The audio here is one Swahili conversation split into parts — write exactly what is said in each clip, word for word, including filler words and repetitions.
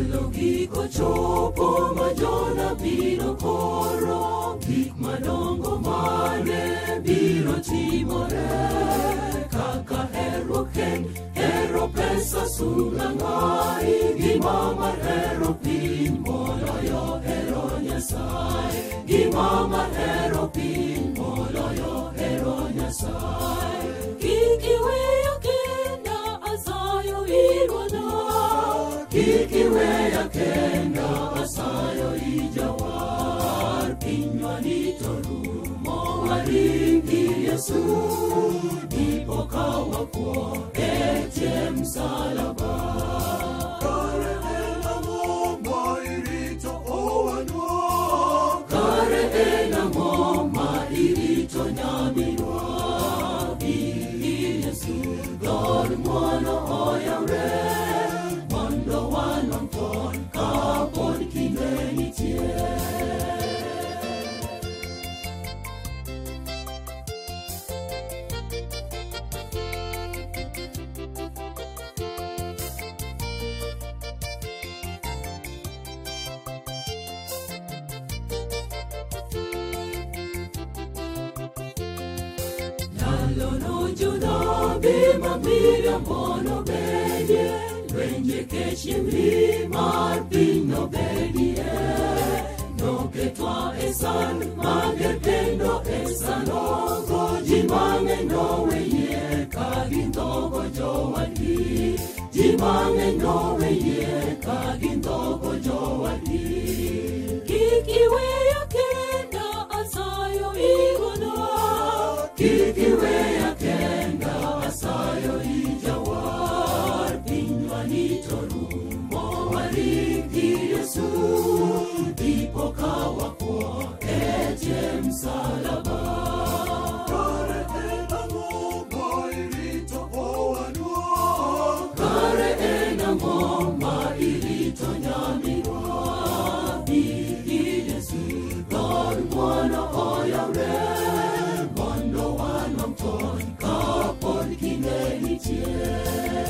Ndalo giko chopo ma jona biro koro, gik madongo mane biro timore. Kaka hero ken, hero pesa sunga ngai, gima mar hero piny moloyo hero Nyasaye. Gima mar hero piny moloyo hero Nyasaye. Kik iweya kenda asayo irwana, kik iweya kenda asayo ijawar. Pinywa ni to rumo waringi Yesu, ipo kawa kwa etie msalaba. Kare ena ngoma irito owanwa, kare ena ngoma irito nyaminwa. Bi Yesu dor mwana oyawre, mondo wanwang' ton kapod kinde nitie. Lono Juda bima miriambo no bedie, lwenje kechimri mar piny no bedie. No ketwa esan mager kendo esan ogo, ji mang'eny no weye ka gindhogo jowadgi. Ji mang'eny no weye ka gindhogo jowadgi. Kik iweya kenda asayo igono, kik iweya kenda asayo ijawar. Pinywa ni to rumo waringi Yesu, ipo kawa kwa etie msalaba. Kare ena ngoma irito owanwa, kare ena ngoma irito nyaminwa. Bi Yesu dor mwana oyawre, mondo wanwang' ton kapod kinde nitie.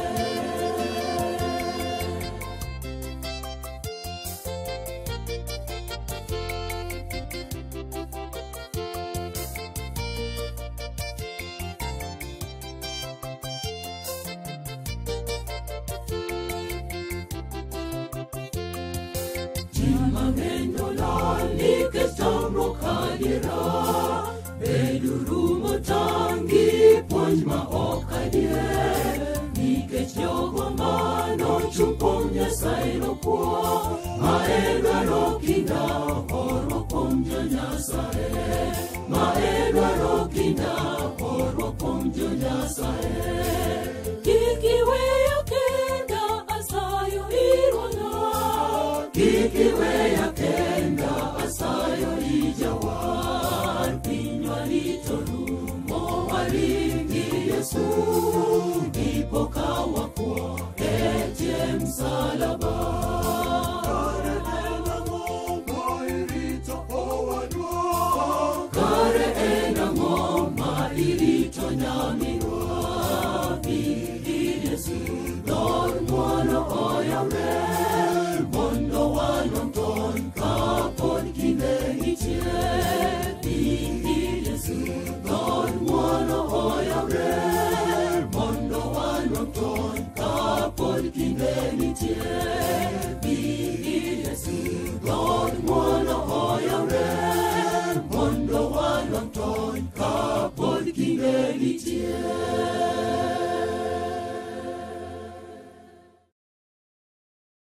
Mang'eny olal nikech tamruok adiera, beduru motang' gi puonj ma ok adier. Nikech jogo manochung' kuom Nyasaye nokwo, ma en dwaro kinda horruok kuom jo-Nyasaye. Ma en dwaro kinda horruok kuom jo-Nyasaye. Kik iweya kenda asayo irwana, kik iweya kenda asayo ijawar. Pinywa ni to rumo waringi Yesu, ipo kawa kwa etie msalaba. Kare ena ngoma irito owanwa, kare ena ngoma irito nyaminwa. Bi Yesu dor mwana oyawre, mondo wanwang' ton kapod kinde nitie. Bi Yesu dor mwana oyawre, mondo wanwang' ton kapod kinde nitie.